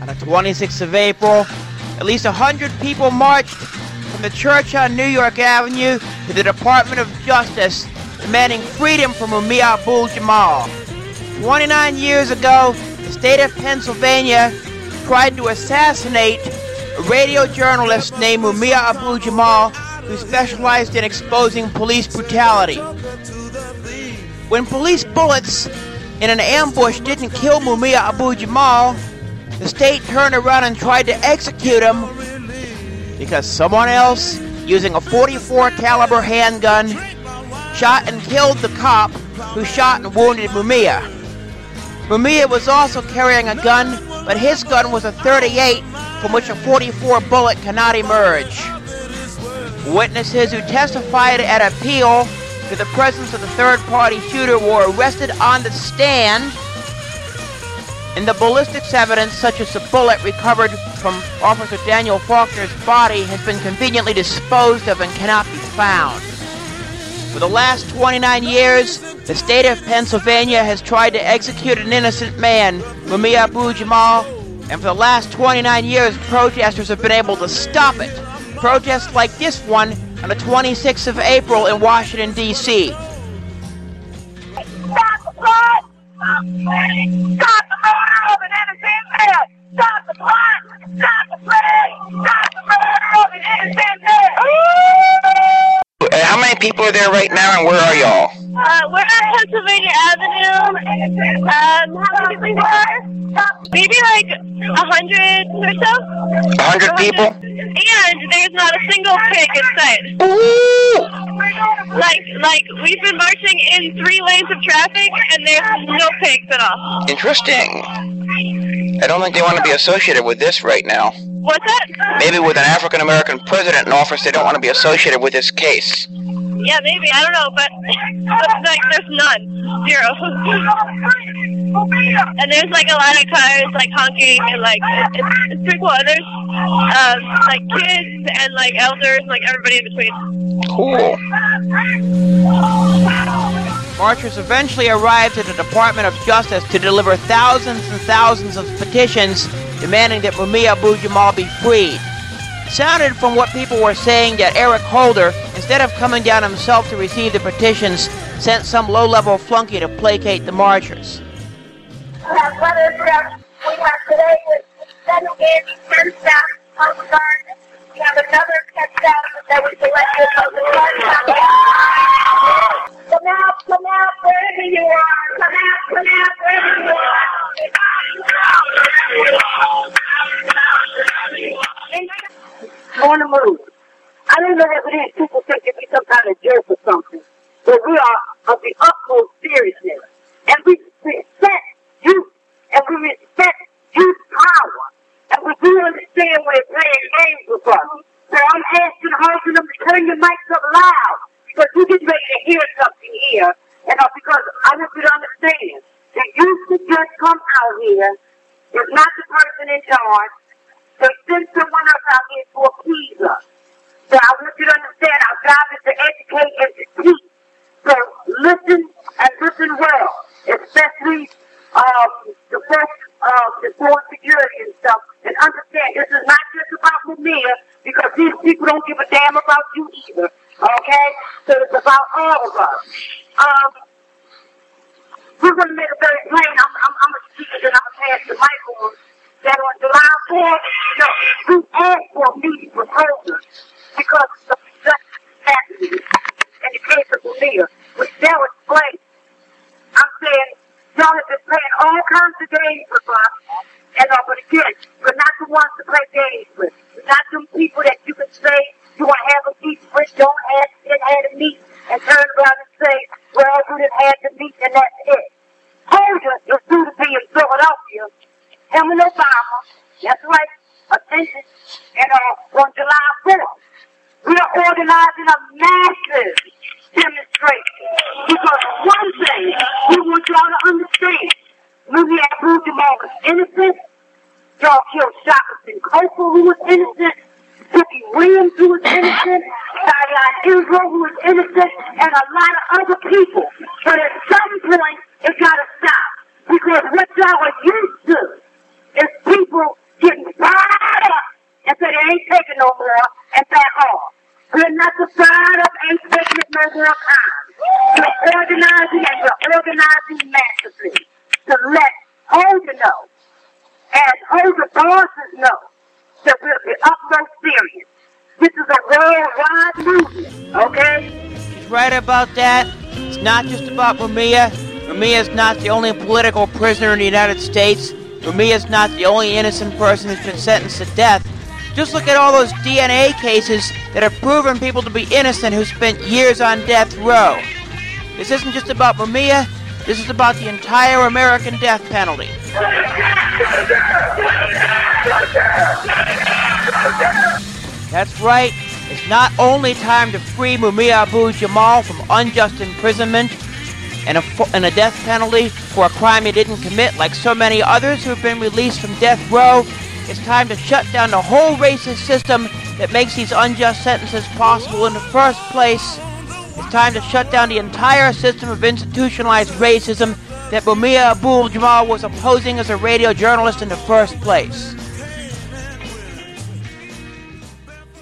On the 26th of April, at least 100 people marched from the church on New York Avenue to the Department of Justice, demanding freedom for Mumia Abu-Jamal. 29 years ago, the state of Pennsylvania tried to assassinate a radio journalist named Mumia Abu-Jamal, who specialized in exposing police brutality. When police bullets in an ambush didn't kill Mumia Abu-Jamal, the state turned around and tried to execute him because someone else, using a .44 caliber handgun, shot and killed the cop who shot and wounded Mumia. Mumia was also carrying a gun, but his gun was a .38 from which a .44 bullet cannot emerge. Witnesses who testified at appeal to the presence of the third-party shooter were arrested on the stand, and the ballistics evidence, such as the bullet recovered from Officer Daniel Faulkner's body, has been conveniently disposed of and cannot be found. For the last 29 years, the state of Pennsylvania has tried to execute an innocent man, Mumia Abu-Jamal, and for the last 29 years, protesters have been able to stop it. Protests like this one on the 26th of April in Washington, D.C. Stop the plot! Stop the murder of an innocent man! Stop the plot! Stop the plague! Stop the murder of an innocent man! How many people are there right now, and where are y'all? We're at Pennsylvania Avenue. How many people are? Maybe like 100 or so. 100 people? And there's not a single pig in sight. Ooh! Like we've been marching in 3 lanes of traffic, and there's no pigs at all. Interesting. I don't think they want to be associated with this right now. What's that? Maybe with an African-American president in office, they don't want to be associated with this case. Yeah, maybe. I don't know, but like, there's none. 0. And there's like a lot of cars like honking, and like it's pretty cool. And there's like kids and like elders, like everybody in between. Cool. Marchers eventually arrived at the Department of Justice to deliver thousands and thousands of petitions demanding that Mumia Abu-Jamal be freed. It sounded from what people were saying that Eric Holder, instead of coming down himself to receive the petitions, sent some low-level flunky to placate the marchers. We have today with 7 games, 10 staff on the guard. We have another 10 staff that we selected from the guard. Come out, wherever you are. Come out, wherever you are. On the move. I don't know what it is. People think it be some kind of joke or something. But we are of the utmost seriousness. And we respect youth. And we respect youth power. And we do understand when they're playing games with us. So I'm asking them to turn your mics up loud. Because we get ready to hear something here. And because I want you to understand. The youth that just come out here is not the person in charge. They send someone else out here to appease us. So I want you to understand our job is to educate and to teach. So listen and listen well, especially the folks that's doing security and stuff, and understand this is not just about Mumia, because these people don't give a damn about you either. Okay? So it's about all of us. We're going to make it very plain. I'm a speaker, then I'm going to pass the mic on. That on July 4th, we asked for a meeting proposal because of the justice happening in the case of Mumia, which they'll explain. I'm saying, y'all have been playing all kinds of games with us, and but again, we're not the ones to play games with. We're not them people that you can say you want to have a meeting with, didn't have a meet, and turn around and say, well, we didn't have the meet, and that's it. Holder is due to be in Philadelphia. Him and Obama, that's right, attention, and on July 4th, we are organizing a massive demonstration. Because one thing we want y'all to understand, Mumia Abu-Jamal was innocent, y'all killed Shaka Cofer, who was innocent, Cookie Williams, who was innocent, Diane Israel, who was innocent, and a lot of other people. But at some point, it gotta stop. Because what y'all are used to is people and hold the bosses know that we'll be utmost serious. This is a worldwide movement, okay? He's right about that. It's not just about Mumia. Mumia is not the only political prisoner in the United States. Mumia is not the only innocent person who's been sentenced to death. Just look at all those DNA cases that have proven people to be innocent who spent years on death row. This isn't just about Mumia. This is about the entire American death penalty. That's right. It's not only time to free Mumia Abu-Jamal from unjust imprisonment and a death penalty for a crime he didn't commit like so many others who have been released from death row. It's time to shut down the whole racist system that makes these unjust sentences possible in the first place. It's time to shut down the entire system of institutionalized racism that Mumia Abu-Jamal was opposing as a radio journalist in the first place.